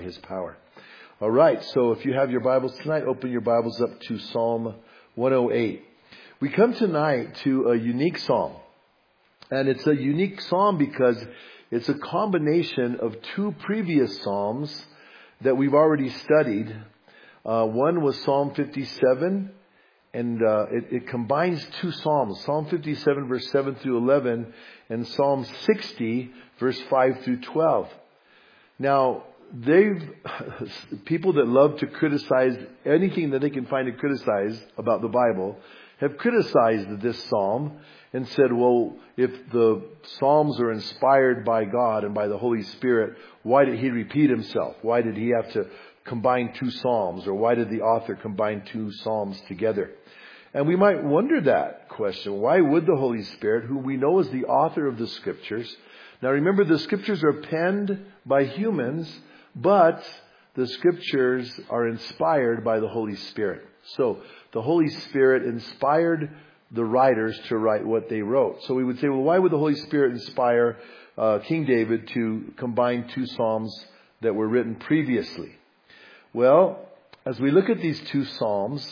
His power. All right, so if you have your Bibles tonight, open your Bibles up to Psalm 108. We come tonight to a unique psalm. And it's a unique psalm because it's a combination of two previous psalms that we've already studied. One was Psalm 57, and it combines two psalms. Psalm 57, verse 7 through 11, and Psalm 60, verse 5 through 12. Now, people that love to criticize anything that they can find to criticize about the Bible have criticized this psalm and said, well, if the Psalms are inspired by God and by the Holy Spirit, why did he repeat himself? Why did he have to combine two psalms? Or why did the author combine two psalms together? And we might wonder that question. Why would the Holy Spirit, who we know is the author of the Scriptures? Now remember, the Scriptures are penned by humans, but the Scriptures are inspired by the Holy Spirit. So the Holy Spirit inspired the writers to write what they wrote. So we would say, well, why would the Holy Spirit inspire King David to combine two psalms that were written previously? Well, as we look at these two psalms,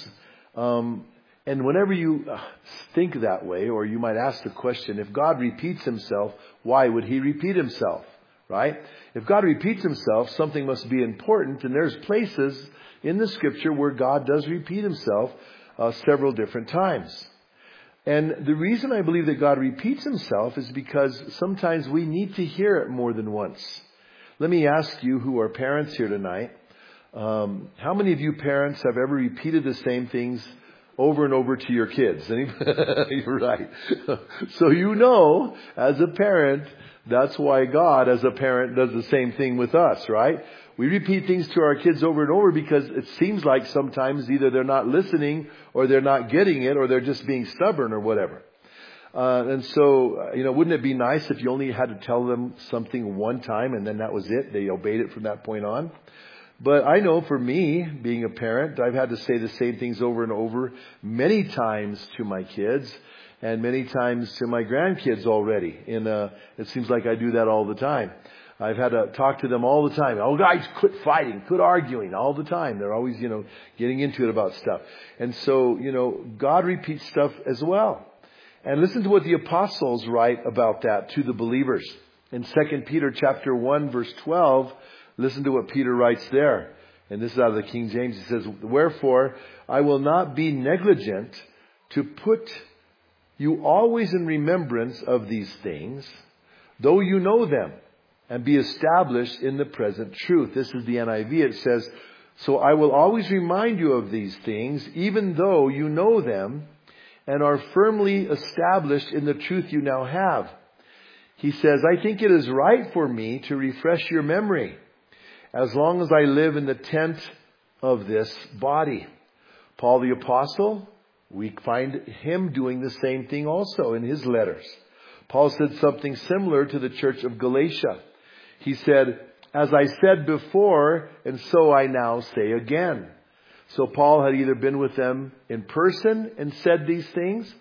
and whenever you think that way, or you might ask the question, if God repeats himself, why would he repeat himself? Right? If God repeats himself, something must be important. And there's places in the Scripture where God does repeat himself several different times. And the reason I believe that God repeats himself is because sometimes we need to hear it more than once. Let me ask you who are parents here tonight, how many of you parents have ever repeated the same things over and over to your kids? You're right. So you know, as a parent, that's why God, as a parent, does the same thing with us, right? We repeat things to our kids over and over because it seems like sometimes either they're not listening or they're not getting it or they're just being stubborn or whatever. And so, wouldn't it be nice if you only had to tell them something one time and then that was it? They obeyed it from that point on. But I know for me, being a parent, I've had to say the same things over and over many times to my kids and many times to my grandkids already. It seems like I do that all the time. I've had to talk to them all the time. Oh, guys, quit fighting, quit arguing all the time. They're always, getting into it about stuff. And so, God repeats stuff as well. And listen to what the apostles write about that to the believers. In 2 Peter chapter 1, verse 12, listen to what Peter writes there. And this is out of the King James. He says, "Wherefore, I will not be negligent to put you always in remembrance of these things, though you know them, and be established in the present truth." This is the NIV. It says, "So I will always remind you of these things, even though you know them, and are firmly established in the truth you now have." He says, "I think it is right for me to refresh your memory, as long as I live in the tent of this body." Paul the Apostle, we find him doing the same thing also in his letters. Paul said something similar to the church of Galatia. He said, "As I said before, and so I now say again." So Paul had either been with them in person and said these things,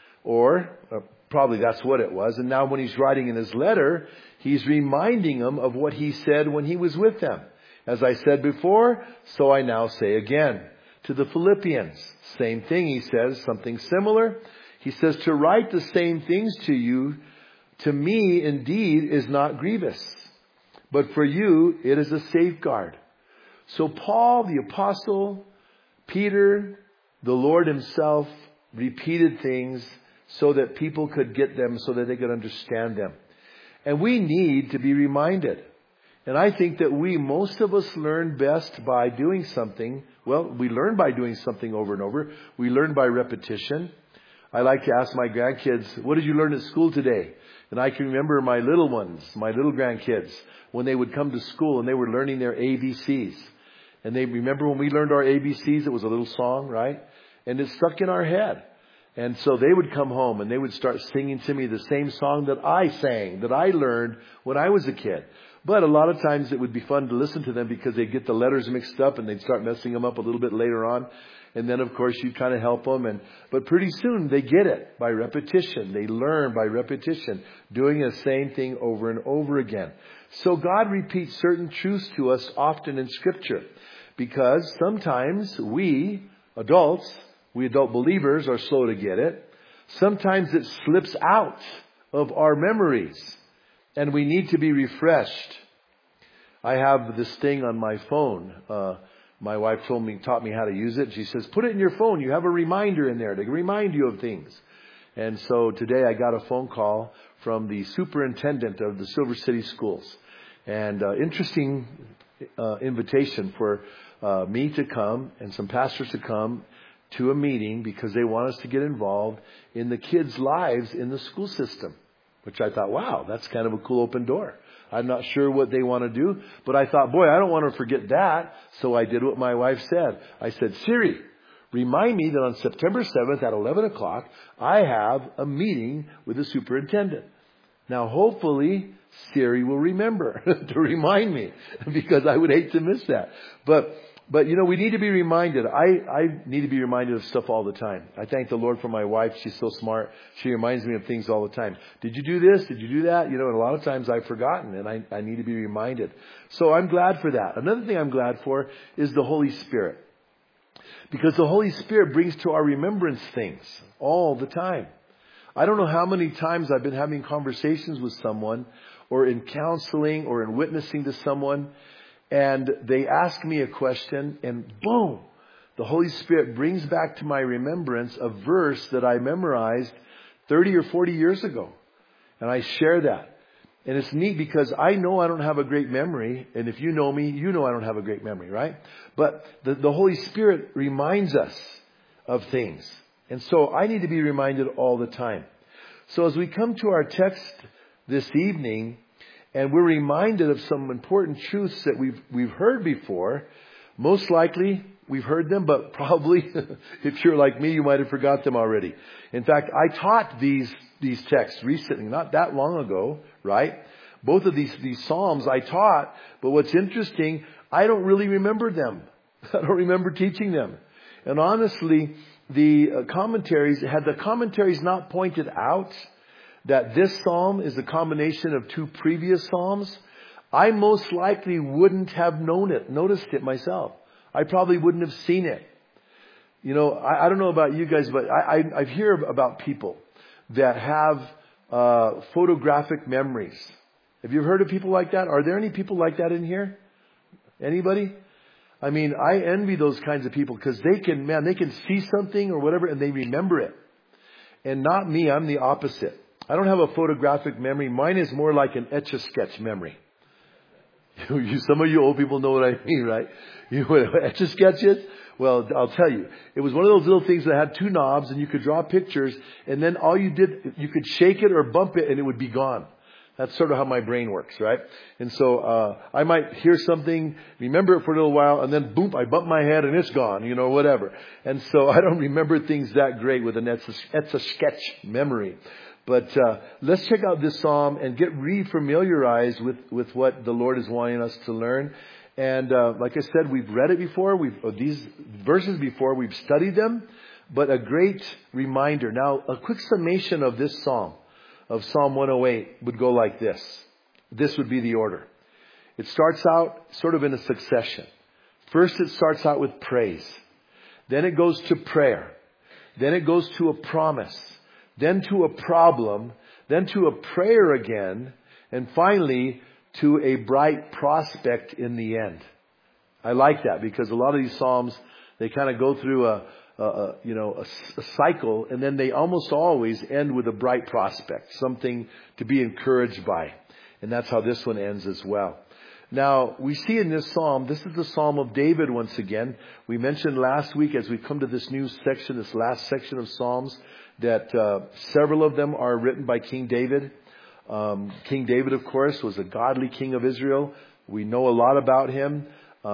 or probably that's what it was. And now when he's writing in his letter, he's reminding them of what he said when he was with them. "As I said before, so I now say again." To the Philippians, same thing. He says something similar. He says, "To write the same things to you, to me indeed is not grievous, but for you it is a safeguard." So Paul, the Apostle, Peter, the Lord himself repeated things so that people could get them, so that they could understand them. And we need to be reminded. And I think that most of us learn best by doing something. Well, we learn by doing something over and over. We learn by repetition. I like to ask my grandkids, "What did you learn at school today?" And I can remember my little ones, my little grandkids, when they would come to school and they were learning their ABCs. And they remember when we learned our ABCs, it was a little song, right? And it stuck in our head. And so they would come home and they would start singing to me the same song that I sang, that I learned when I was a kid. But a lot of times it would be fun to listen to them because they'd get the letters mixed up and they'd start messing them up a little bit later on. And then, of course, you'd kind of help them. But pretty soon they get it by repetition. They learn by repetition, doing the same thing over and over again. So God repeats certain truths to us often in Scripture, because sometimes we adult believers are slow to get it. Sometimes it slips out of our memories and we need to be refreshed. I have this thing on my phone. My wife taught me how to use it. She says, put it in your phone. You have a reminder in there to remind you of things. And so today I got a phone call from the superintendent of the Silver City schools. And interesting invitation for me to come and some pastors to come to a meeting because they want us to get involved in the kids' lives in the school system. Which I thought, wow, that's kind of a cool open door. I'm not sure what they want to do, but I thought, boy, I don't want to forget that. So I did what my wife said. I said, Siri, remind me that on September 7th at 11 o'clock, I have a meeting with the superintendent. Now, hopefully, Siri will remember to remind me, because I would hate to miss that. But you know, we need to be reminded. I need to be reminded of stuff all the time. I thank the Lord for my wife. She's so smart. She reminds me of things all the time. Did you do this? Did you do that? You know, and a lot of times I've forgotten and I need to be reminded. So I'm glad for that. Another thing I'm glad for is the Holy Spirit. Because the Holy Spirit brings to our remembrance things all the time. I don't know how many times I've been having conversations with someone or in counseling or in witnessing to someone, and they ask me a question and boom, the Holy Spirit brings back to my remembrance a verse that I memorized 30 or 40 years ago. And I share that. And it's neat because I know I don't have a great memory. And if you know me, you know I don't have a great memory, right? But the Holy Spirit reminds us of things. And so I need to be reminded all the time. So as we come to our text this evening, and we're reminded of some important truths that we've heard before. Most likely we've heard them, but probably if you're like me, you might have forgot them already. In fact, I taught these texts recently, not that long ago, right? Both of these Psalms I taught, but what's interesting, I don't really remember them. I don't remember teaching them. And honestly, the commentaries, had the commentaries not pointed out that this psalm is a combination of two previous psalms, I most likely wouldn't have noticed it myself. I probably wouldn't have seen it. You know, I don't know about you guys, but I hear about people that have photographic memories. Have you heard of people like that? Are there any people like that in here? Anybody? I mean, I envy those kinds of people because they can see something or whatever and they remember it. And not me, I'm the opposite. I don't have a photographic memory. Mine is more like an Etch-a-Sketch memory. Some of you old people know what I mean, right? You know what Etch-a-Sketch is? Well, I'll tell you. It was one of those little things that had two knobs and you could draw pictures and then all you did, you could shake it or bump it and it would be gone. That's sort of how my brain works, right? And so I might hear something, remember it for a little while, and then boom, I bump my head and it's gone, you know, whatever. And so I don't remember things that great with an Etch-a-Sketch memory. But let's check out this psalm and get re-familiarized with what the Lord is wanting us to learn. And like I said, we've read it before. These verses before. We've studied them. But a great reminder. Now, a quick summation of this psalm, of Psalm 108, would go like this. This would be the order. It starts out sort of in a succession. First, it starts out with praise. Then it goes to prayer. Then it goes to a promise. Then to a problem, then to a prayer again, and finally to a bright prospect in the end. I like that because a lot of these Psalms, they kind of go through a cycle, and then they almost always end with a bright prospect, something to be encouraged by. And that's how this one ends as well. Now, we see in this psalm, this is the Psalm of David once again. We mentioned last week as we come to this new section, this last section of Psalms, that several of them are written by King David. King David, of course, was a godly king of Israel. We know a lot about him.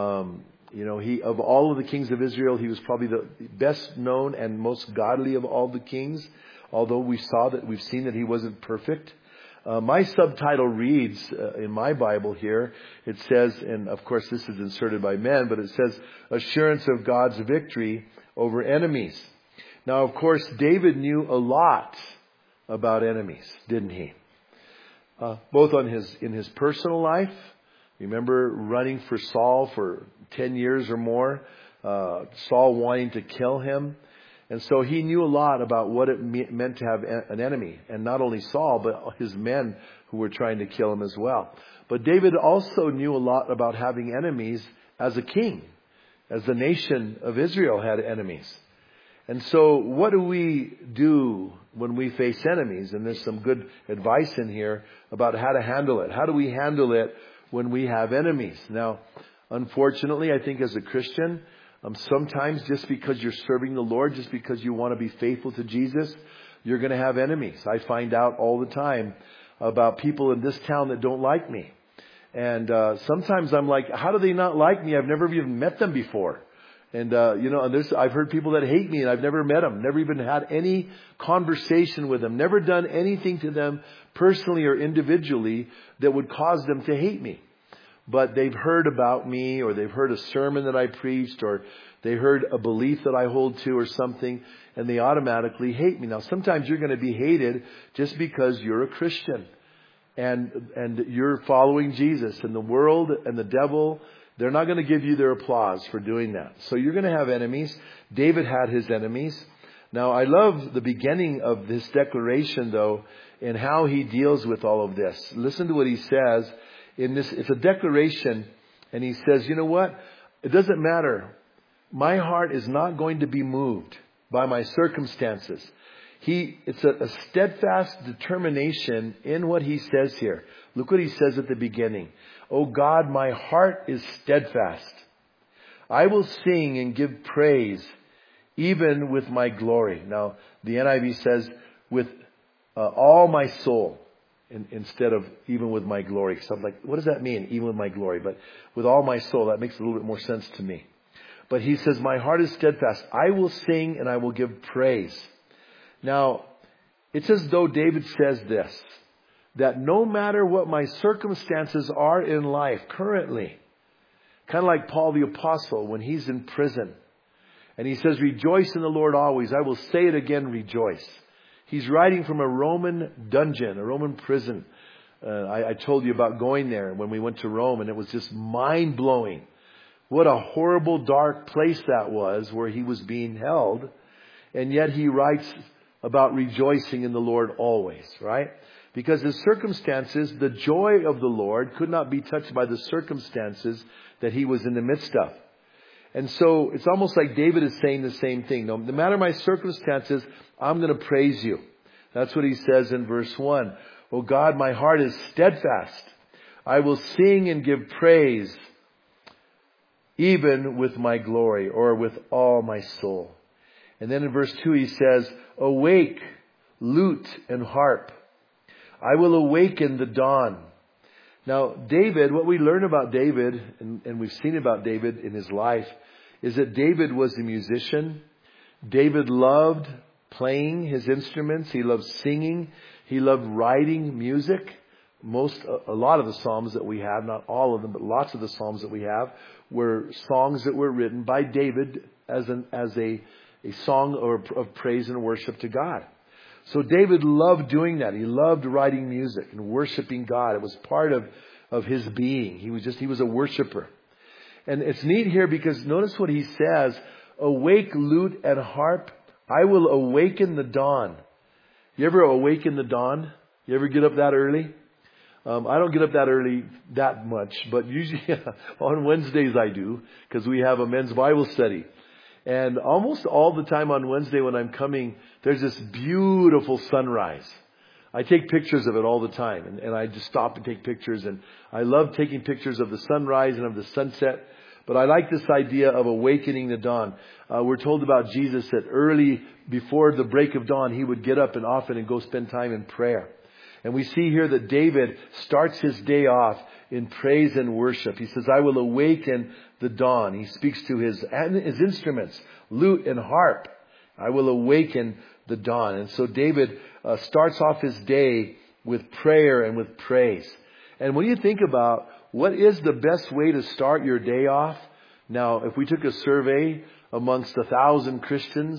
He, of all of the kings of Israel, he was probably the best known and most godly of all the kings. Although we've seen that he wasn't perfect. My subtitle reads in my Bible here, it says, and of course this is inserted by men, but it says, assurance of God's victory over enemies. Now, of course, David knew a lot about enemies, didn't he? both in his personal life. Remember running for Saul for 10 years or more, Saul wanting to kill him. And so he knew a lot about what it meant to have an enemy. And not only Saul, but his men who were trying to kill him as well. But David also knew a lot about having enemies as a king, as the nation of Israel had enemies. And so what do we do when we face enemies? And there's some good advice in here about how to handle it. How do we handle it when we have enemies? Now, unfortunately, I think as a Christian, sometimes just because you're serving the Lord, just because you want to be faithful to Jesus, you're going to have enemies. I find out all the time about people in this town that don't like me. And sometimes I'm like, how do they not like me? I've never even met them before. And, I've heard people that hate me and I've never met them, never even had any conversation with them, never done anything to them personally or individually that would cause them to hate me. But they've heard about me, or they've heard a sermon that I preached, or they heard a belief that I hold to or something, and they automatically hate me. Now, sometimes you're going to be hated just because you're a Christian and you're following Jesus. And the world and the devil, they're not going to give you their applause for doing that. So you're going to have enemies. David had his enemies. Now, I love the beginning of this declaration, though, and how he deals with all of this. Listen to what he says. It's a declaration, and he says, you know what? It doesn't matter. My heart is not going to be moved by my circumstances. It's a steadfast determination in what he says here. Look what he says at the beginning. Oh God, my heart is steadfast. I will sing and give praise, even with my glory. Now, the NIV says, with all my soul. Instead of even with my glory. So I'm like, what does that mean? Even with my glory. But with all my soul, that makes a little bit more sense to me. But he says, my heart is steadfast. I will sing and I will give praise. Now, it's as though David says this, that no matter what my circumstances are in life currently, kind of like Paul the Apostle when he's in prison. And he says, rejoice in the Lord always. I will say it again, rejoice. He's writing from a Roman dungeon, a Roman prison. I told you about going there when we went to Rome, and it was just mind-blowing. What a horrible, dark place that was where he was being held. And yet he writes about rejoicing in the Lord always, right? Because his circumstances, the joy of the Lord could not be touched by the circumstances that he was in the midst of. And so it's almost like David is saying the same thing. No matter my circumstances, I'm going to praise you. That's what he says in verse 1. Oh God, my heart is steadfast. I will sing and give praise, even with my glory, or with all my soul. And then in verse 2 he says, awake, lute and harp. I will awaken the dawn. Now, David, what we learn about David, and we've seen about David in his life, is that David was a musician. David loved playing his instruments. He loved singing. He loved writing music. A lot of the Psalms that we have, not all of them, but lots of the Psalms that we have, were songs that were written by David as a song of praise and worship to God. So David loved doing that. He loved writing music and worshiping God. It was part of his being. He was a worshiper. And it's neat here because notice what he says, awake, lute and harp. I will awaken the dawn. You ever awaken the dawn? You ever get up that early? I don't get up that early that much, but usually on Wednesdays I do because we have a men's Bible study. And almost all the time on Wednesday when I'm coming, there's this beautiful sunrise. I take pictures of it all the time. And I just stop and take pictures. And I love taking pictures of the sunrise and of the sunset. But I like this idea of awakening the dawn. We're told about Jesus that early before the break of dawn, he would get up and often and go spend time in prayer. And we see here that David starts his day off in praise and worship. He says, I will awaken the dawn. He speaks to his instruments, lute and harp. I will awaken the dawn. And so David starts off his day with prayer and with praise. And when you think about what is the best way to start your day off? Now, if we took a survey amongst 1,000 Christians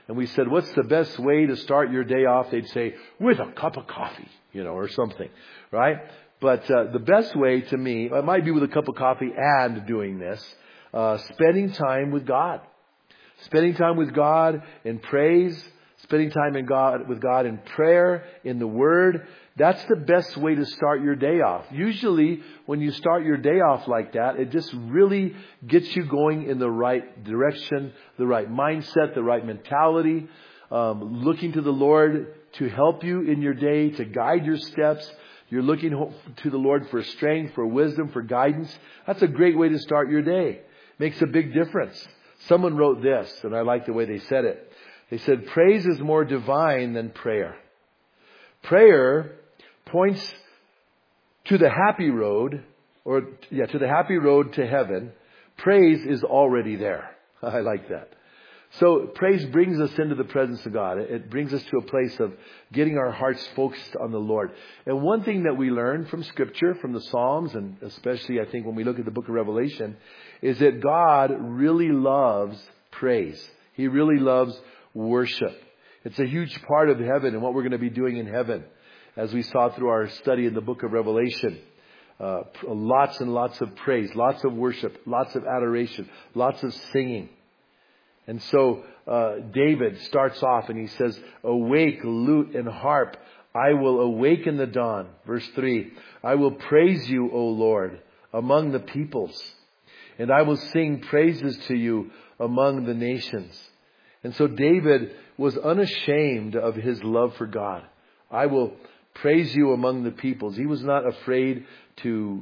and we said, what's the best way to start your day off? They'd say, with a cup of coffee, or something, right? But the best way to me, it might be with a cup of coffee and doing this, spending time with God. Spending time with God in praise, spending time with God in prayer, in the Word. That's the best way to start your day off. Usually, when you start your day off like that, it just really gets you going in the right direction, the right mindset, the right mentality, looking to the Lord to help you in your day, to guide your steps. You're looking to the Lord for strength, for wisdom, for guidance. That's a great way to start your day. Makes a big difference. Someone wrote this, and I like the way they said it. They said, praise is more divine than prayer. Prayer points to the happy road, to the happy road to heaven. Praise is already there. I like that. So praise brings us into the presence of God. It brings us to a place of getting our hearts focused on the Lord. And one thing that we learn from Scripture, from the Psalms, and especially I think when we look at the book of Revelation, is that God really loves praise. He really loves worship. It's a huge part of heaven and what we're going to be doing in heaven, as we saw through our study in the book of Revelation. Lots and lots of praise, lots of worship, lots of adoration, lots of singing. And so David starts off and he says, awake, lute and harp. I will awaken the dawn. Verse 3, I will praise you, O Lord, among the peoples. And I will sing praises to you among the nations. And so David was unashamed of his love for God. I will praise you among the peoples. He was not afraid to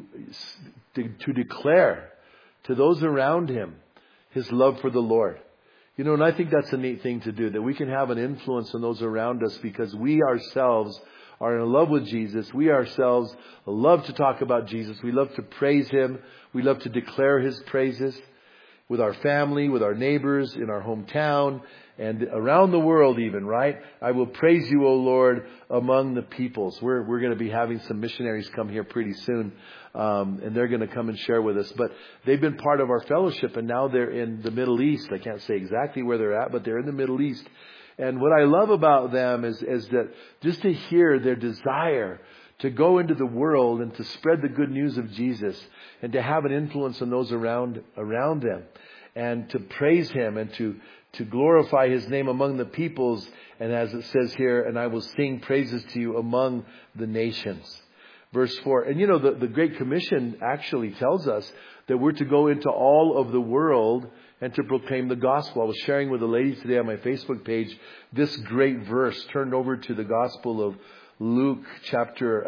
declare to those around him his love for the Lord. And I think that's a neat thing to do, that we can have an influence on those around us because we ourselves are in love with Jesus. We ourselves love to talk about Jesus. We love to praise Him. We love to declare His praises with our family, with our neighbors, in our hometown, and around the world even, right? I will praise you, O Lord, among the peoples. We're going to be having some missionaries come here pretty soon, and they're going to come and share with us. But they've been part of our fellowship, and now they're in the Middle East. I can't say exactly where they're at, but they're in the Middle East. And what I love about them is that just to hear their desire to go into the world and to spread the good news of Jesus and to have an influence on those around them and to praise Him and to glorify His name among the peoples. And as it says here, and I will sing praises to you among the nations. Verse 4. And the Great Commission actually tells us that we're to go into all of the world and to proclaim the gospel. I was sharing with a lady today on my Facebook page this great verse, turned over to the Gospel of Luke chapter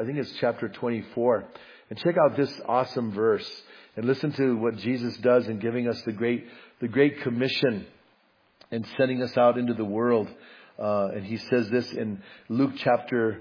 24. And check out this awesome verse and listen to what Jesus does in giving us the Great Commission and sending us out into the world. And He says this in Luke chapter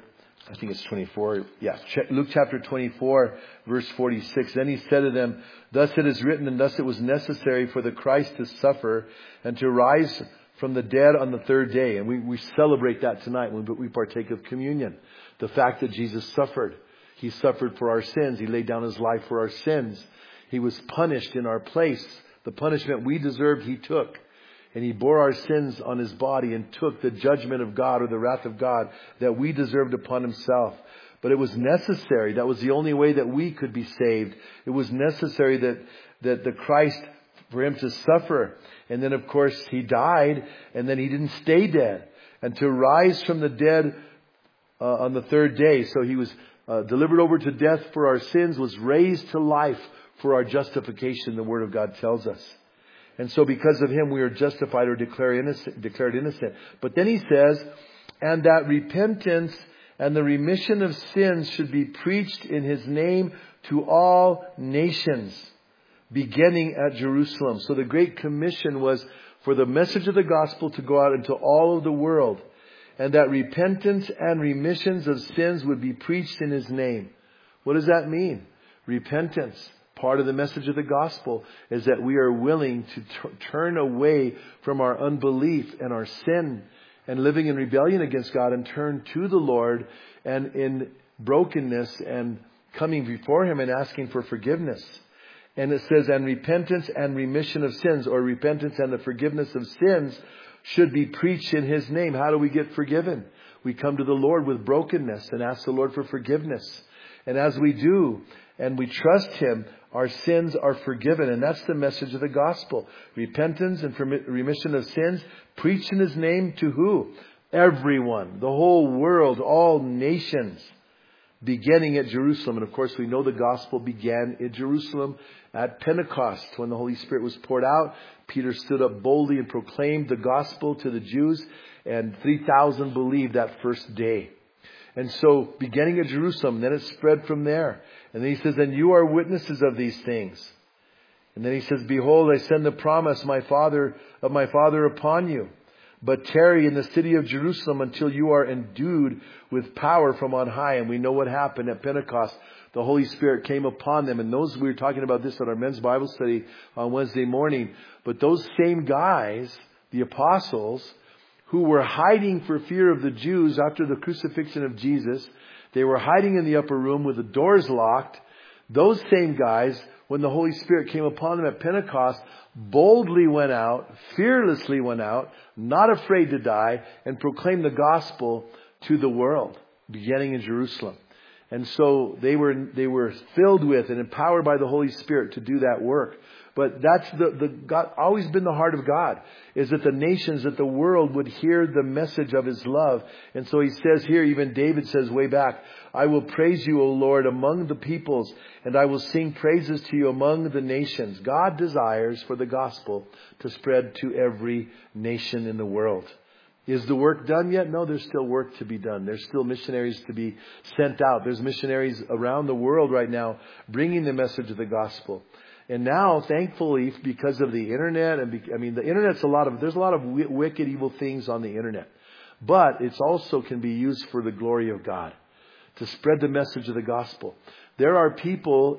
24. Yeah, Luke chapter 24, verse 46. Then He said to them, thus it is written, and thus it was necessary for the Christ to suffer and to rise from the dead on the third day. And we celebrate that tonight when we partake of communion. The fact that Jesus suffered. He suffered for our sins. He laid down His life for our sins. He was punished in our place. The punishment we deserved, He took. And He bore our sins on His body and took the judgment of God or the wrath of God that we deserved upon Himself. But it was necessary. That was the only way that we could be saved. It was necessary that the Christ, for Him to suffer. And then of course He died, and then He didn't stay dead. And to rise from the dead on the third day. So He was delivered over to death for our sins, was raised to life for our justification, the Word of God tells us. And so because of Him we are justified or declared innocent. But then He says, and that repentance and the remission of sins should be preached in His name to all nations, beginning at Jerusalem. So the Great Commission was for the message of the gospel to go out into all of the world. And that repentance and remissions of sins would be preached in His name. What does that mean? Repentance. Part of the message of the gospel is that we are willing to turn away from our unbelief and our sin and living in rebellion against God and turn to the Lord and in brokenness and coming before Him and asking for forgiveness. And it says, and repentance and remission of sins, or repentance and the forgiveness of sins should be preached in His name. How do we get forgiven? We come to the Lord with brokenness and ask the Lord for forgiveness. And as we do, and we trust Him, our sins are forgiven. And that's the message of the gospel. Repentance and remission of sins. Preached in His name to who? Everyone. The whole world. All nations. Beginning at Jerusalem. And of course we know the gospel began in Jerusalem at Pentecost. When the Holy Spirit was poured out, Peter stood up boldly and proclaimed the gospel to the Jews. And 3,000 believed that first day. And so, beginning at Jerusalem, then it spread from there. And then he says, and you are witnesses of these things. And then he says, behold, I send the promise of my Father upon you. But tarry in the city of Jerusalem until you are endued with power from on high. And we know what happened at Pentecost. The Holy Spirit came upon them. And we were talking about this at our men's Bible study on Wednesday morning. But those same guys, the apostles, who were hiding for fear of the Jews after the crucifixion of Jesus. They were hiding in the upper room with the doors locked. Those same guys, when the Holy Spirit came upon them at Pentecost, boldly went out, fearlessly went out, not afraid to die, and proclaimed the gospel to the world, beginning in Jerusalem. And so they were filled with and empowered by the Holy Spirit to do that work. But that's God, always been the heart of God, is that the nations, that the world would hear the message of His love. And so He says here, even David says way back, I will praise you, O Lord, among the peoples, and I will sing praises to you among the nations. God desires for the gospel to spread to every nation in the world. Is the work done yet? No, there's still work to be done. There's still missionaries to be sent out. There's missionaries around the world right now bringing the message of the gospel. And now, thankfully, because of the internet, the internet's there's a lot of wicked, evil things on the internet. But it's also can be used for the glory of God, to spread the message of the gospel. There are people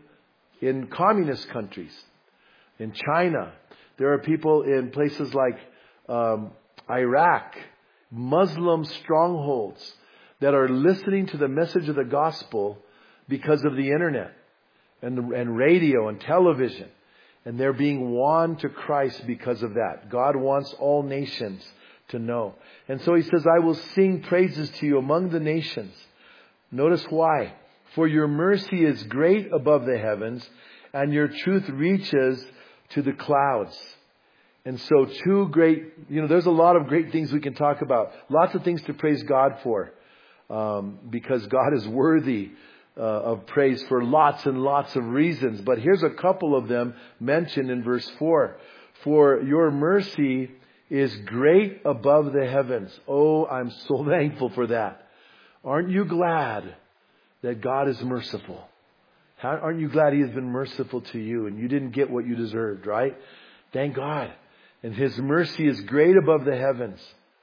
in communist countries, in China. There are people in places like Iraq, Muslim strongholds, that are listening to the message of the gospel because of the internet. And radio and television. And they're being won to Christ because of that. God wants all nations to know. And so He says, I will sing praises to you among the nations. Notice why. For your mercy is great above the heavens, and your truth reaches to the clouds. And so there's a lot of great things we can talk about. Lots of things to praise God for. Because God is worthy of praise for lots and lots of reasons. But here's a couple of them mentioned in verse 4. For your mercy is great above the heavens. Oh, I'm so thankful for that. Aren't you glad that God is merciful? Aren't you glad He has been merciful to you and you didn't get what you deserved, right? Thank God. And His mercy is great above the heavens.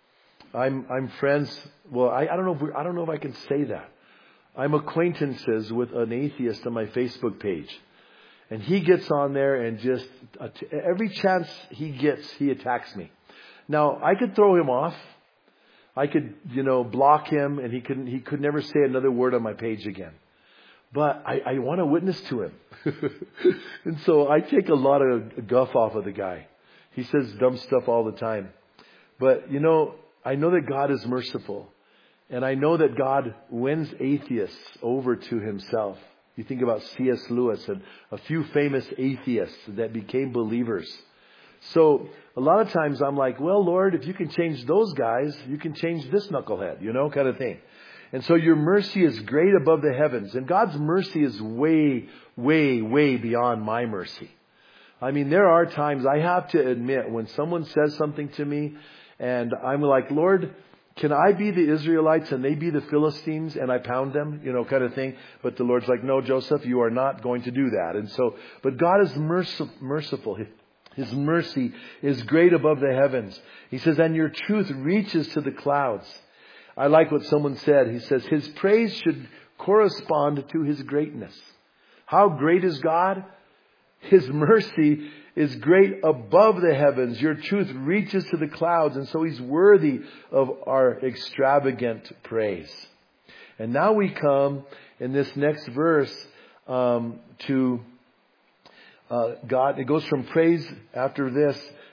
I'm friends. Well, I don't know if I can say that. I'm acquaintances with an atheist on my Facebook page. And he gets on there and just, every chance he gets, he attacks me. Now, I could throw him off. I could, block him, and he could never say another word on my page again. But I want to witness to him. And so I take a lot of guff off of the guy. He says dumb stuff all the time. But, I know that God is merciful. And I know that God wins atheists over to Himself. You think about C.S. Lewis and a few famous atheists that became believers. So a lot of times I'm like, well, Lord, if you can change those guys, you can change this knucklehead, kind of thing. And so your mercy is great above the heavens. And God's mercy is way, way, way beyond my mercy. There are times I have to admit when someone says something to me and I'm like, Lord, can I be the Israelites and they be the Philistines and I pound them, kind of thing. But the Lord's like, no, Joseph, you are not going to do that. And so, but God is merciful. His mercy is great above the heavens. He says, and your truth reaches to the clouds. I like what someone said. He says, His praise should correspond to His greatness. How great is God? His mercy is great above the heavens. Your truth reaches to the clouds. And so He's worthy of our extravagant praise. And now we come in this next verse to God. It goes from praise after this.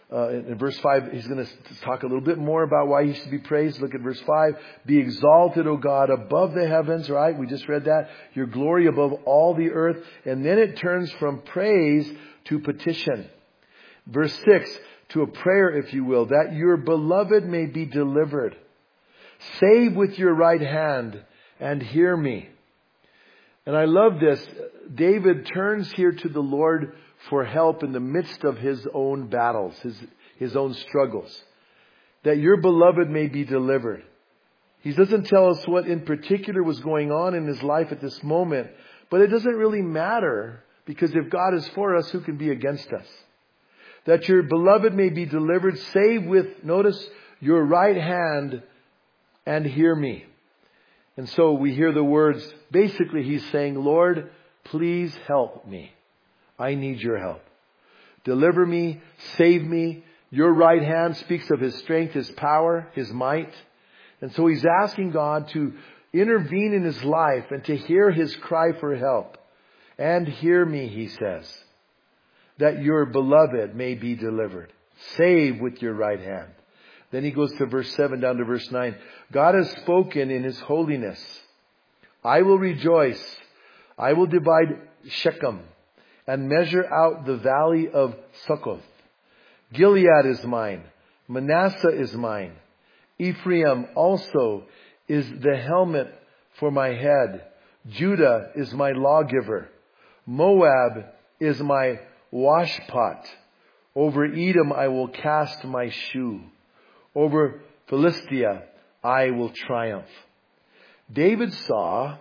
in verse 5, he's going to talk a little bit more about why he should be praised. Look at verse 5. Be exalted, O God, above the heavens, right? We just read that. Your glory above all the earth. And then it turns from praise to petition. Verse 6, to a prayer, if you will, that your beloved may be delivered. Save with your right hand and hear me. And I love this. David turns here to the Lord for help in the midst of his own battles, his own struggles. That your beloved may be delivered. He doesn't tell us what in particular was going on in his life at this moment, but it doesn't really matter, because if God is for us, who can be against us? That your beloved may be delivered, save with, notice, your right hand and hear me. And so we hear the words, basically he's saying, Lord, please help me. I need your help. Deliver me, save me. Your right hand speaks of his strength, his power, his might. And so he's asking God to intervene in his life and to hear his cry for help. And hear me, he says, that your beloved may be delivered. Save with your right hand. Then he goes to verse 7 down to verse 9. God has spoken in his holiness. I will rejoice. I will divide Shechem and measure out the valley of Succoth. Gilead is mine. Manasseh is mine. Ephraim also is the helmet for my head. Judah is my lawgiver. Moab is my washpot. Over Edom I will cast my shoe. Over Philistia I will triumph. David saw,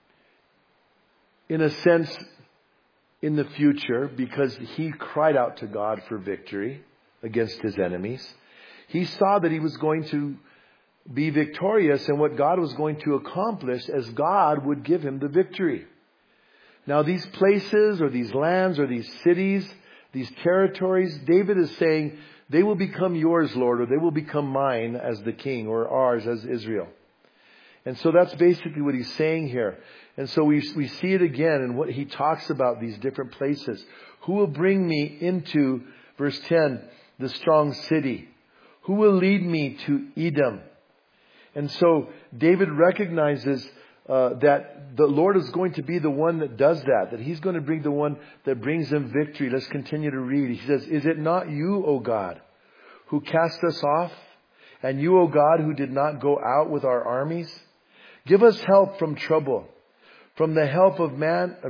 in a sense, in the future, because he cried out to God for victory against his enemies. He saw that he was going to be victorious and what God was going to accomplish as God would give him the victory. Now these places or these lands or these cities, these territories, David is saying, they will become yours, Lord, or they will become mine as the king, or ours as Israel. And so that's basically what he's saying here. And so we see it again in what he talks about, these different places. Who will bring me into, verse 10, the strong city? Who will lead me to Edom? And so David recognizes that the Lord is going to be the one that does that he's going to bring the one that brings him victory. Let's continue to read. He says, is it not you, O God, who cast us off? And you, O God, who did not go out with our armies? Give us help from trouble. For the help of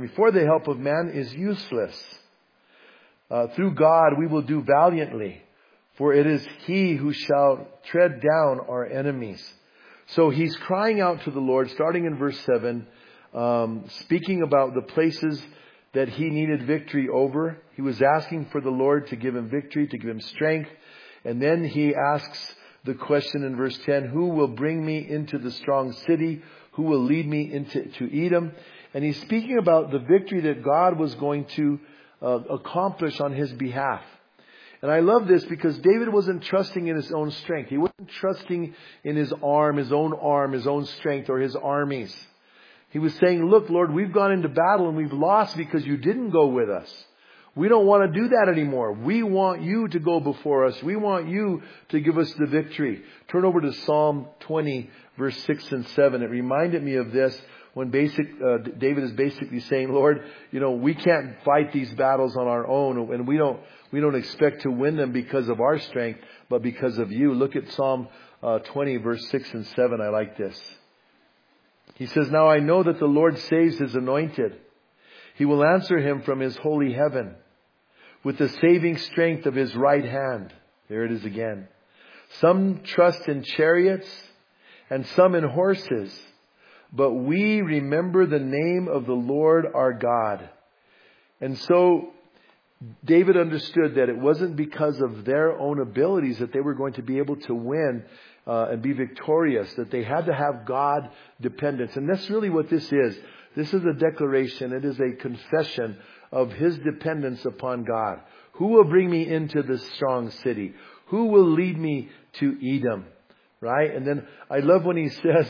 man is useless. Through God we will do valiantly, for it is he who shall tread down our enemies. So he's crying out to the Lord, starting in verse 7, speaking about the places that he needed victory over. He was asking for the Lord to give him victory, to give him strength. And then he asks the question in verse 10, who will bring me into the strong city? Who will lead me to Edom? And he's speaking about the victory that God was going to accomplish on his behalf. And I love this because David wasn't trusting in his own strength. He wasn't trusting in his own strength, or his armies. He was saying, look, Lord, we've gone into battle and we've lost because you didn't go with us. We don't want to do that anymore. We want you to go before us. We want you to give us the victory. Turn over to Psalm 20, verse 6 and 7. It reminded me of this when David is basically saying, Lord, we can't fight these battles on our own, and we don't expect to win them because of our strength, but because of you. Look at Psalm 20, verse 6 and 7. I like this. He says, now I know that the Lord saves his anointed. He will answer him from his holy heaven with the saving strength of his right hand. There it is again. Some trust in chariots and some in horses, but we remember the name of the Lord our God. And so David understood that it wasn't because of their own abilities that they were going to be able to win and be victorious, that they had to have God dependence. And that's really what this is. This is a declaration. It is a confession of his dependence upon God. Who will bring me into this strong city? Who will lead me to Edom? Right? And then I love when he says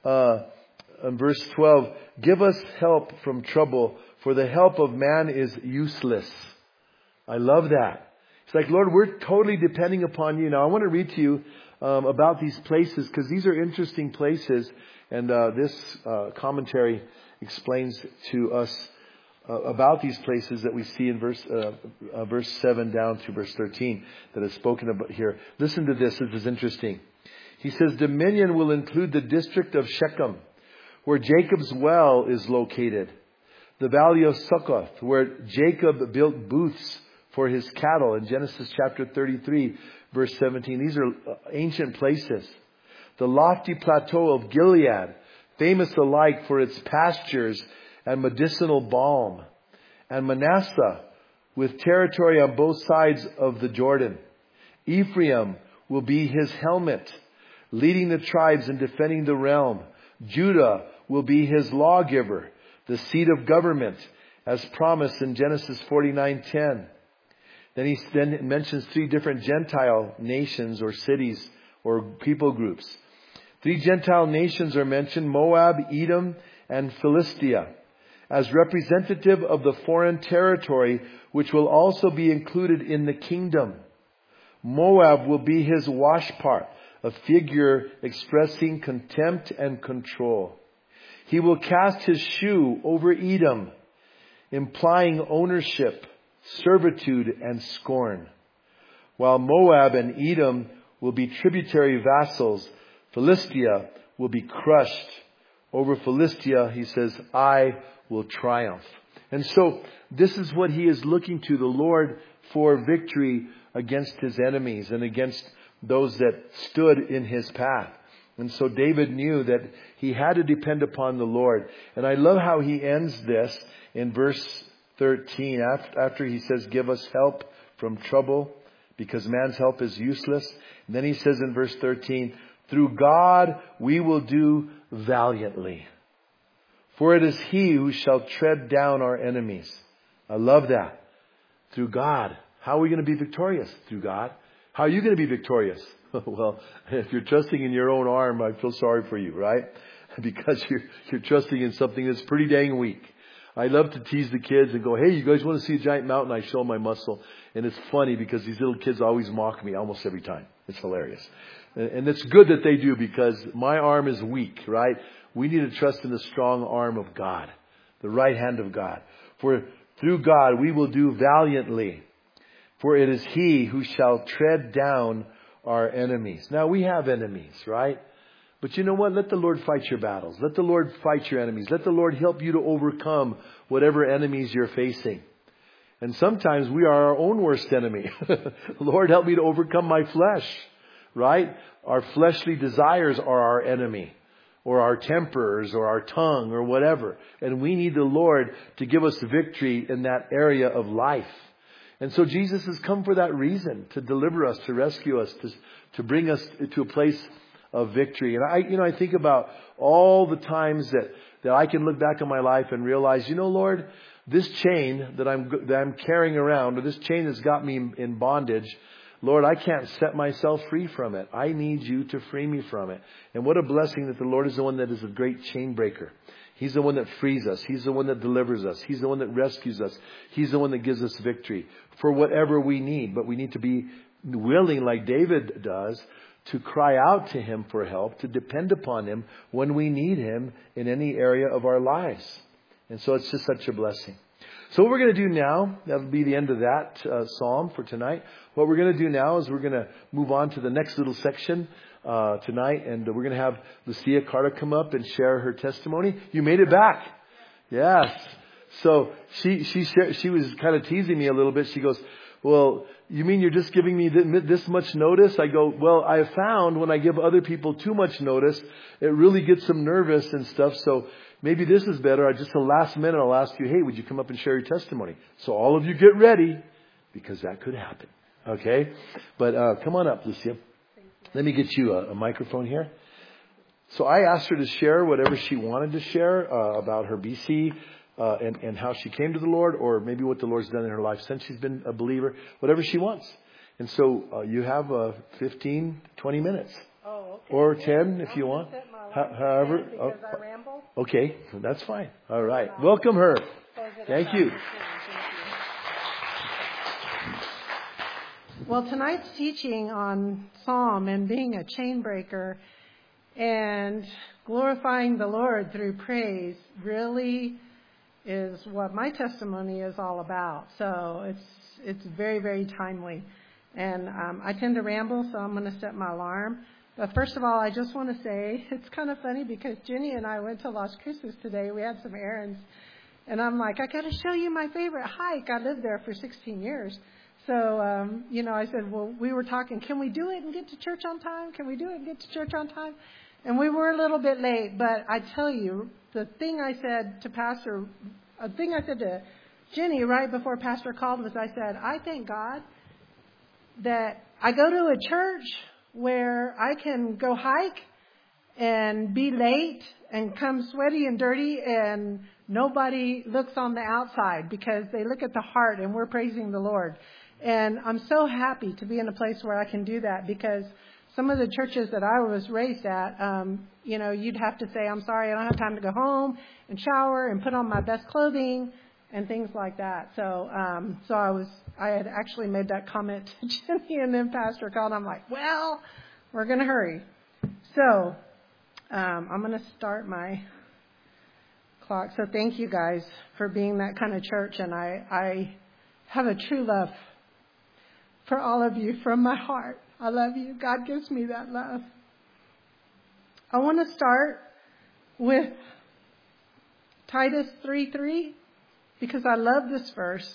in verse 12, give us help from trouble, for the help of man is useless. I love that. It's like, Lord, we're totally depending upon you. Now, I want to read to you about these places because these are interesting places. And this commentary explains to us about these places that we see in verse 7 down to verse 13 that is spoken about here. Listen to this. This is interesting. He says, dominion will include the district of Shechem, where Jacob's well is located. The valley of Succoth, where Jacob built booths for his cattle in Genesis chapter 33, verse 17. These are ancient places. The lofty plateau of Gilead, famous alike for its pastures and medicinal balm. And Manasseh, with territory on both sides of the Jordan. Ephraim will be his helmet, leading the tribes and defending the realm. Judah will be his lawgiver, the seat of government, as promised in Genesis 49:10. Then he mentions 3 different Gentile nations or cities or people groups. 3 Gentile nations are mentioned: Moab, Edom, and Philistia, as representative of the foreign territory which will also be included in the kingdom. Moab will be his washpart, a figure expressing contempt and control. He will cast his shoe over Edom, implying ownership, servitude, and scorn. While Moab and Edom will be tributary vassals, Philistia will be crushed. Over Philistia, he says, I will triumph. And so this is what he is looking to, the Lord, for victory against his enemies and against those that stood in his path. And so David knew that he had to depend upon the Lord. And I love how he ends this in verse 13. After he says, give us help from trouble, because man's help is useless. And then he says in verse 13, through God we will do valiantly. For it is he who shall tread down our enemies. I love that. Through God. How are we going to be victorious? Through God. How are you going to be victorious? Well, if you're trusting in your own arm, I feel sorry for you, right? Because you're trusting in something that's pretty dang weak. I love to tease the kids and go, hey, you guys want to see a giant mountain? I show them my muscle. And it's funny because these little kids always mock me almost every time. It's hilarious. And it's good that they do, because my arm is weak, right? We need to trust in the strong arm of God, the right hand of God. For through God we will do valiantly. For it is he who shall tread down our enemies. Now we have enemies, right? But you know what? Let the Lord fight your battles. Let the Lord fight your enemies. Let the Lord help you to overcome whatever enemies you're facing. And sometimes we are our own worst enemy. Lord, help me to overcome my flesh, right? Our fleshly desires are our enemy, or our tempers, or our tongue, or whatever. And we need the Lord to give us victory in that area of life. And so Jesus has come for that reason, to deliver us, to rescue us, to bring us to a place of victory. And I think about all the times that I can look back on my life and realize, Lord, this chain that I'm carrying around, or this chain that's got me in bondage, Lord, I can't set myself free from it. I need you to free me from it. And what a blessing that the Lord is the one that is a great chain breaker. He's the one that frees us. He's the one that delivers us. He's the one that rescues us. He's the one that gives us victory for whatever we need. But we need to be willing, like David does, to cry out to him for help, to depend upon him when we need him in any area of our lives. And so it's just such a blessing. So what we're going to do now, that'll be the end of that psalm for tonight. What we're going to do now is we're going to move on to the next little section tonight. And we're going to have Lucia Carter come up and share her testimony. You made it back. Yes. So she was kind of teasing me a little bit. She goes, well, you mean you're just giving me this much notice? I go, well, I have found when I give other people too much notice, it really gets them nervous and stuff. So maybe this is better. Just the last minute, I'll ask you, hey, would you come up and share your testimony? So all of you get ready, because that could happen. Okay? But come on up, Lucia. Let me get you a microphone here. So I asked her to share whatever she wanted to share about her BC and how she came to the Lord, or maybe what the Lord's done in her life since she's been a believer, whatever she wants. And so you have 15, 20 minutes. Oh, okay. Or 10 if you want. However. Because I ramble. Okay, that's fine. All right. Welcome her. Thank you. Well, tonight's teaching on Psalm and being a chain breaker and glorifying the Lord through praise really is what my testimony is all about. So it's very, very timely. And I tend to ramble, so I'm going to set my alarm. But first of all, I just want to say it's kind of funny because Jenny and I went to Las Cruces today. We had some errands. And I'm like, I got to show you my favorite hike. I lived there for 16 years. So, I said, well, we were talking, can we do it and get to church on time? Can we do it and get to church on time? And we were a little bit late, but I tell you, the thing I said to Jenny right before Pastor called was I said, I thank God that I go to a church where I can go hike and be late and come sweaty and dirty and nobody looks on the outside because they look at the heart and we're praising the Lord. And I'm so happy to be in a place where I can do that because some of the churches that I was raised at, you'd have to say, I'm sorry, I don't have time to go home and shower and put on my best clothing and things like that. So I had actually made that comment to Jenny and then Pastor called. I'm like, well, we're going to hurry. So I'm going to start my clock. So thank you guys for being that kind of church. And I have a true love for all of you from my heart. I love you. God gives me that love. I want to start with Titus 3:3 because I love this verse.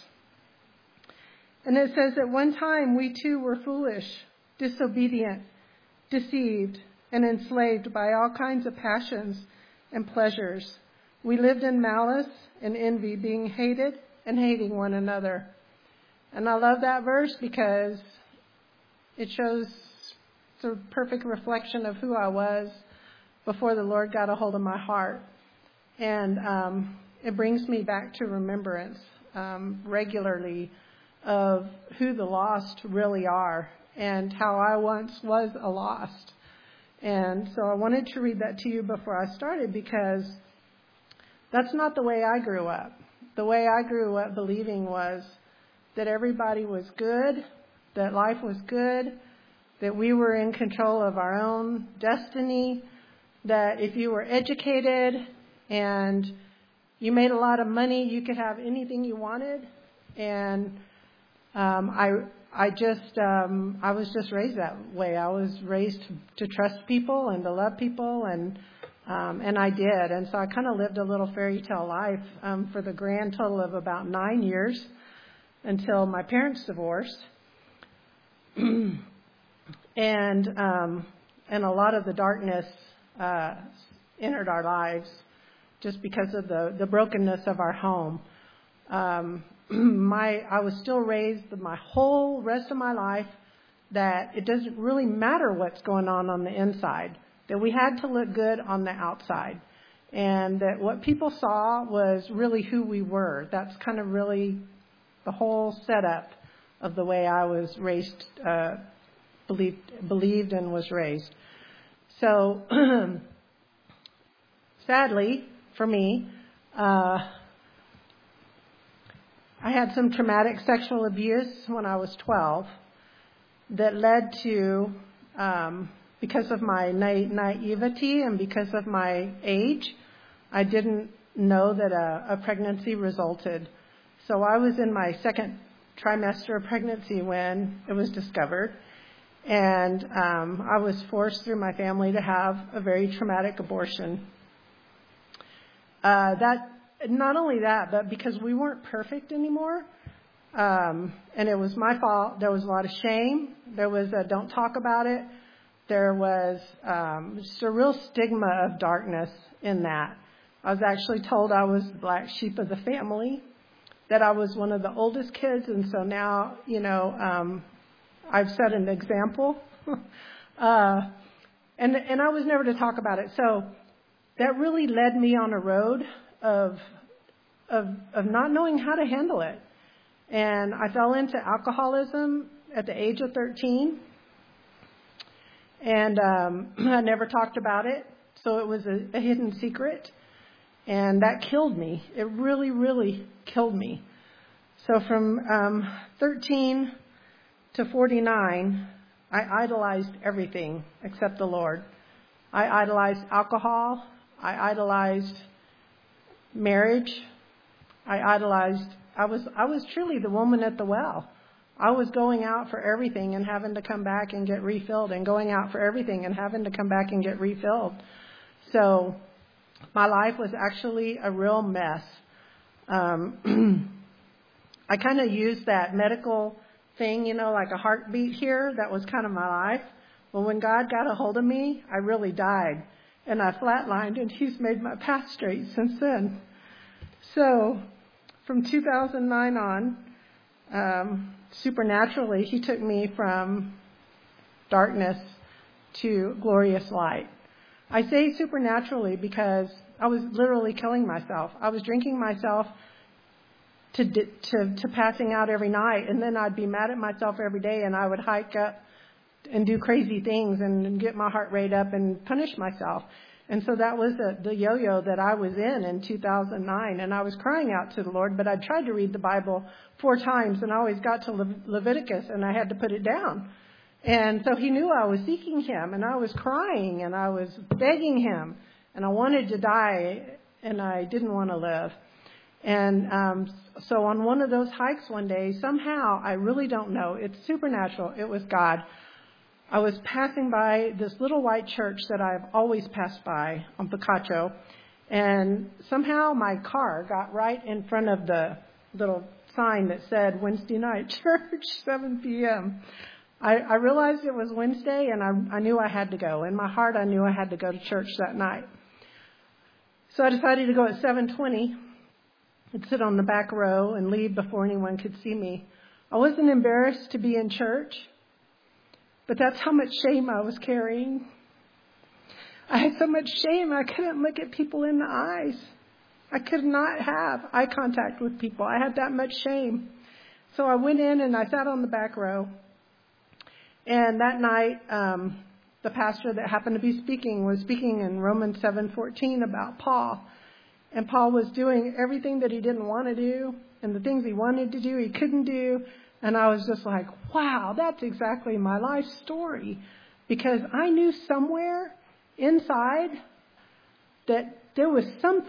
And it says, at one time we too were foolish, disobedient, deceived, and enslaved by all kinds of passions and pleasures. We lived in malice and envy, being hated and hating one another. And I love that verse because it shows it's a perfect reflection of who I was before the Lord got a hold of my heart. And it brings me back to remembrance regularly of who the lost really are and how I once was a lost. And so I wanted to read that to you before I started because that's not the way I grew up. The way I grew up believing was that everybody was good, that life was good, that we were in control of our own destiny, that if you were educated and you made a lot of money, you could have anything you wanted. And I was just raised that way. I was raised to trust people and to love people, and I did. And so I kind of lived a little fairy tale life for the grand total of about 9 years until my parents divorced. And a lot of the darkness entered our lives just because of the brokenness of our home. I was still raised my whole rest of my life that it doesn't really matter what's going on the inside, that we had to look good on the outside, and that what people saw was really who we were. That's kind of really the whole setup of the way I was raised, believed and was raised. So, sadly for me, I had some traumatic sexual abuse when I was 12 that led to, because of my naivety and because of my age, I didn't know that a pregnancy resulted. So I was in my second trimester of pregnancy when it was discovered. And I was forced through my family to have a very traumatic abortion. Not only that, but because we weren't perfect anymore, and it was my fault, there was a lot of shame. There was a don't talk about it. There was just a real stigma of darkness in that. I was actually told I was the black sheep of the family, that I was one of the oldest kids, and so now, I've set an example. And I was never to talk about it. So that really led me on a road of not knowing how to handle it. And I fell into alcoholism at the age of 13. And I never talked about it. So it was a hidden secret. And that killed me. It really, really killed me. So from 13 to 49, I idolized everything except the Lord. I idolized alcohol. I idolized marriage. I was truly the woman at the well. I was going out for everything and having to come back and get refilled, and going out for everything and having to come back and get refilled. So my life was actually a real mess. I kind of used that medical thing, like a heartbeat here. That was kind of my life. Well, when God got a hold of me, I really died. And I flatlined, and He's made my path straight since then. So from 2009 on, supernaturally, He took me from darkness to glorious light. I say supernaturally because I was literally killing myself. I was drinking myself to passing out every night, and then I'd be mad at myself every day, and I would hike up and do crazy things and get my heart rate up and punish myself. And so that was the yo-yo that I was in 2009, and I was crying out to the Lord, but I tried to read the Bible 4 times, and I always got to Leviticus, and I had to put it down. And so He knew I was seeking Him, and I was crying, and I was begging Him, and I wanted to die, and I didn't want to live. And so on one of those hikes one day, somehow, I really don't know, it's supernatural, it was God. I was passing by this little white church that I've always passed by on Picacho, and somehow my car got right in front of the little sign that said Wednesday night church, 7 p.m. I realized it was Wednesday, and I knew I had to go. In my heart, I knew I had to go to church that night. So I decided to go at 7:20 and sit on the back row and leave before anyone could see me. I wasn't embarrassed to be in church, but that's how much shame I was carrying. I had so much shame, I couldn't look at people in the eyes. I could not have eye contact with people. I had that much shame. So I went in and I sat on the back row. And that night, the pastor that happened to be speaking was speaking in Romans 7:14 about Paul. And Paul was doing everything that he didn't want to do, and the things he wanted to do, he couldn't do. And I was just like, wow, that's exactly my life story. Because I knew somewhere inside that there was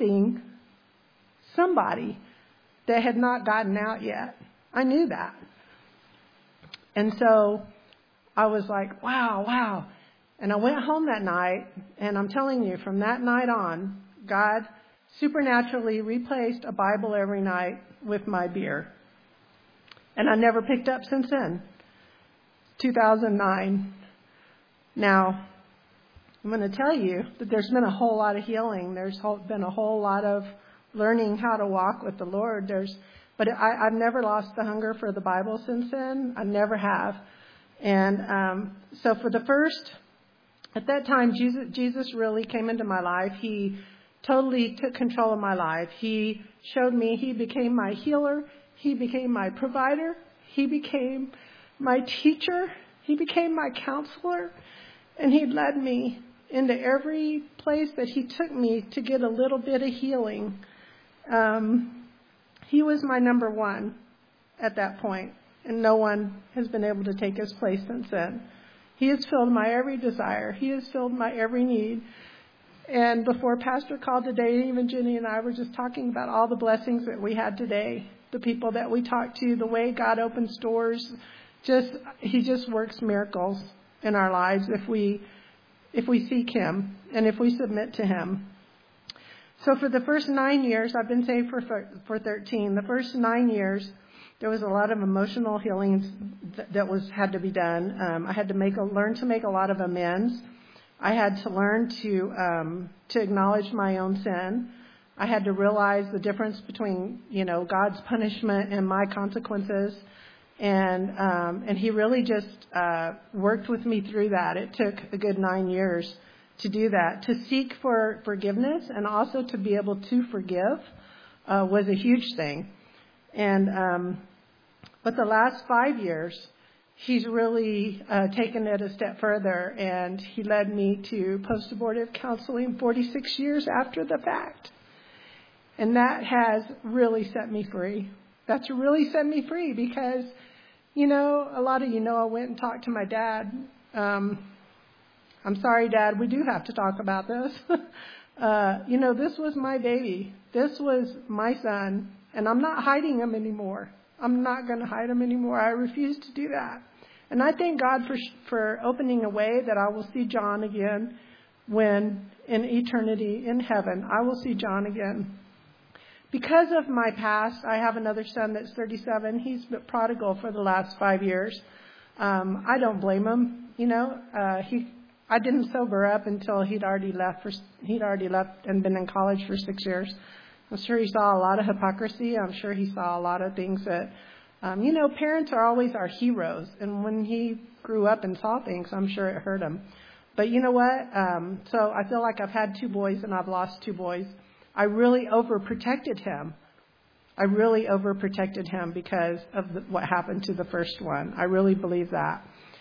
somebody that had not gotten out yet. I knew that. And so I was like, wow. And I went home that night, and I'm telling you, from that night on, God supernaturally replaced a Bible every night with my beer. And I never picked up since then. 2009. Now, I'm going to tell you that there's been a whole lot of healing. There's been a whole lot of learning how to walk with the Lord. But I've never lost the hunger for the Bible since then. I never have. And so at that time, Jesus really came into my life. He totally took control of my life. He showed me. He became my healer. He became my provider. He became my teacher. He became my counselor. And He led me into every place that He took me to get a little bit of healing. He was my number one at that point, and no one has been able to take His place since then. He has filled my every desire. He has filled my every need. And before Pastor called today, even Jenny and I were just talking about all the blessings that we had today, the people that we talked to, the way God opens doors. He just works miracles in our lives if we seek Him and if we submit to Him. So for the first 9 years, I've been saved for 13. The first 9 years, there was a lot of emotional healing that had to be done. I had to learn to make a lot of amends. I had to learn to acknowledge my own sin. I had to realize the difference between, God's punishment and my consequences. And He really just worked with me through that. It took a good 9 years to do that. To seek for forgiveness and also to be able to forgive was a huge thing. And but the last 5 years, He's really taken it a step further, and He led me to post-abortive counseling 46 years after the fact. And that has really set me free. That's really set me free because A lot of you know I went and talked to my dad. I'm sorry, Dad, we do have to talk about this. This was my baby. This was my son, and I'm not hiding him anymore. I'm not going to hide him anymore. I refuse to do that. And I thank God for opening a way that I will see John again when in eternity in heaven, I will see John again. Because of my past, I have another son that's 37. He's been prodigal for the last 5 years. I don't blame him. I didn't sober up until he'd already left and been in college for 6 years. I'm sure he saw a lot of hypocrisy. I'm sure he saw a lot of things that, parents are always our heroes. And when he grew up and saw things, I'm sure it hurt him. But you know what? So I feel like I've had 2 boys and I've lost 2 boys. I really overprotected him. Because of what happened to the first one. I really believe that.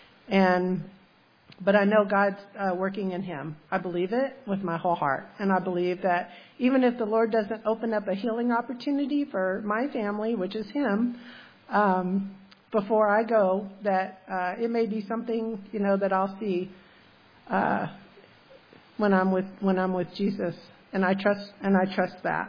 But I know God's working in him. I believe it with my whole heart. And I believe that even if the Lord doesn't open up a healing opportunity for my family, which is him, before I go, that it may be something, that I'll see when I'm with Jesus. And I trust that.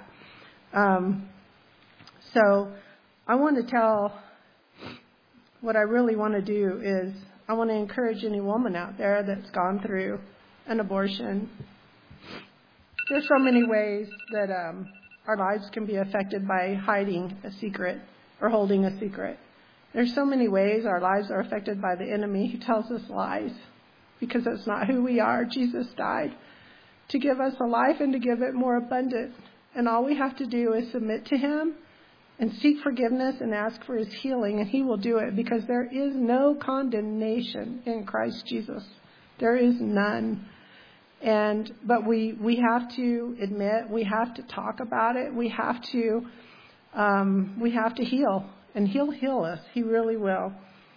So I want to tell what I really want to do is I want to encourage any woman out there that's gone through an abortion. There's so many ways that our lives can be affected by hiding a secret or holding a secret. There's so many ways our lives are affected by the enemy who tells us lies because that's not who we are. Jesus died to give us a life and to give it more abundant. And all we have to do is submit to him and seek forgiveness and ask for his healing, and he will do it because there is no condemnation in Christ Jesus. There is none. But we have to admit, we have to talk about it, we have to heal, and he'll heal us. He really will.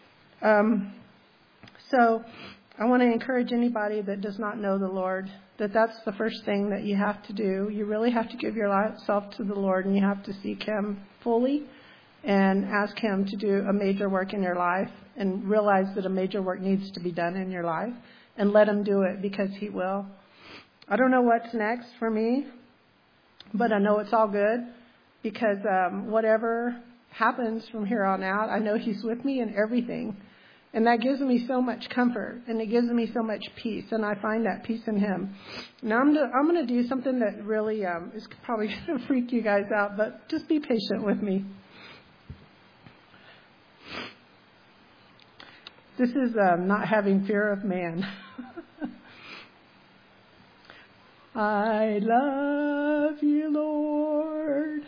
So I want to encourage anybody that does not know the Lord that's the first thing that you have to do. You really have to give yourself to the Lord, and you have to seek him fully and ask him to do a major work in your life and realize that a major work needs to be done in your life and let him do it because he will. I don't know what's next for me, but I know it's all good because whatever happens from here on out, I know he's with me in everything. And that gives me so much comfort, and it gives me so much peace, and I find that peace in him. Now I'm going to do something that really is probably going to freak you guys out, but just be patient with me. This is not having fear of man. I love you, Lord,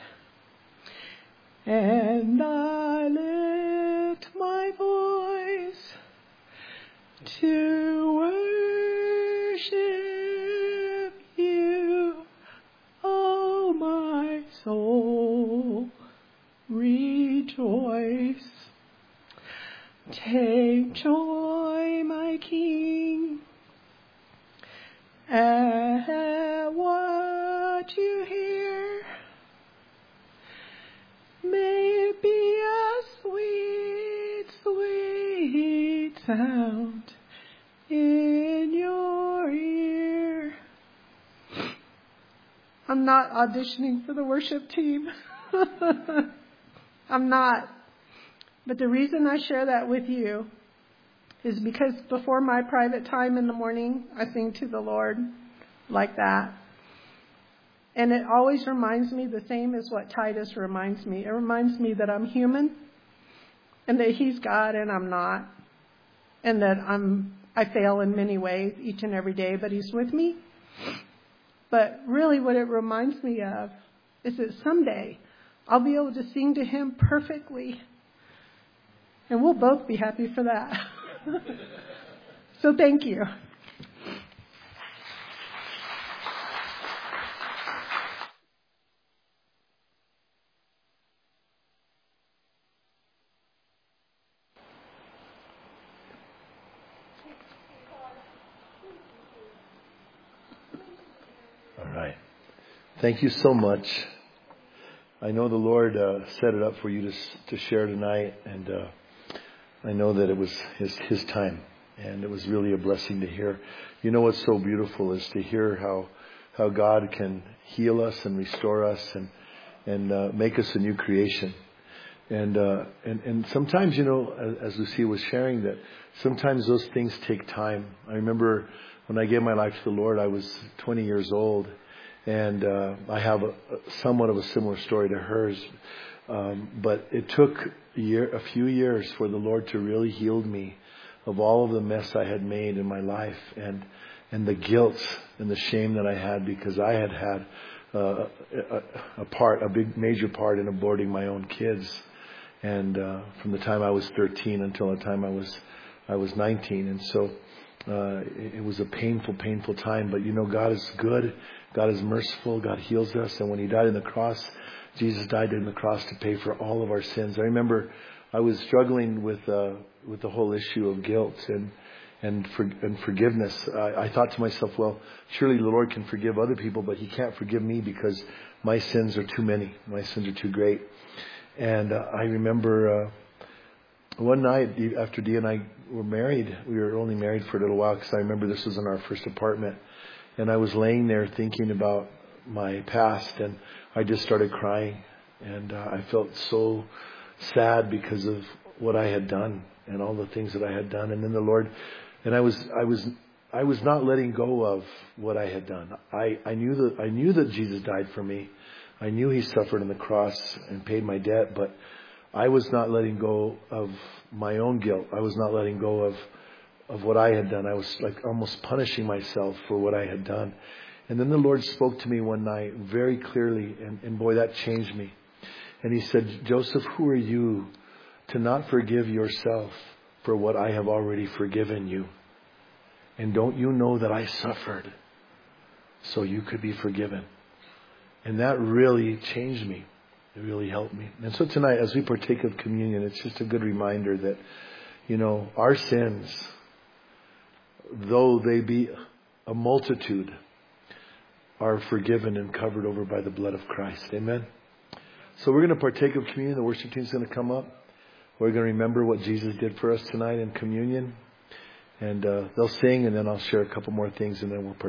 and I lift my voice to worship you, oh my soul, rejoice. Take joy, my King, at what you hear. May it be a sweet, sweet sound in your ear. I'm not auditioning for the worship team. I'm not. But the reason I share that with you is because before my private time in the morning, I sing to the Lord like that. And it always reminds me the same as what Titus reminds me. It reminds me that I'm human and that he's God and I'm not. And that I fail in many ways each and every day, but he's with me. But really what it reminds me of is that someday I'll be able to sing to him perfectly. And we'll both be happy for that. So thank you. All right. Thank you so much. I know the Lord set it up for you to share tonight, and I know that it was his time, and it was really a blessing to hear. You know what's so beautiful is to hear how God can heal us and restore us and make us a new creation. And sometimes, as Lucia was sharing, that sometimes those things take time. I remember when I gave my life to the Lord, I was 20 years old, and I have somewhat of a similar story to hers. But it took a few years for the Lord to really heal me of all of the mess I had made in my life and the guilt and the shame that I had because I had a big major part in aborting my own kids. And from the time I was 13 until the time I was 19, and so it was a painful time. But God is good, God is merciful, God heals us. And when He died on the cross, Jesus died on the cross to pay for all of our sins. I remember I was struggling with the whole issue of guilt and forgiveness. I thought to myself, well, surely the Lord can forgive other people, but He can't forgive me because my sins are too many, my sins are too great. And I remember one night after Dee and I were married, we were only married for a little while because I remember this was in our first apartment. And I was laying there thinking about my past, and I just started crying. And I felt so sad because of what I had done and all the things that I had done. And then the Lord, and I was not letting go of what I had done. I knew that Jesus died for me. I knew He suffered on the cross and paid my debt, but I was not letting go of my own guilt. I was not letting go of what I had done. I was like almost punishing myself for what I had done. And then the Lord spoke to me one night very clearly, and boy, that changed me. And He said, Joseph, who are you to not forgive yourself for what I have already forgiven you? And don't you know that I suffered so you could be forgiven? And that really changed me. It really helped me. And so tonight, as we partake of communion, it's just a good reminder that, our sins, though they be a multitude, are forgiven and covered over by the blood of Christ. Amen? So we're going to partake of communion. The worship team's going to come up. We're going to remember what Jesus did for us tonight in communion. And they'll sing, and then I'll share a couple more things, and then we'll partake.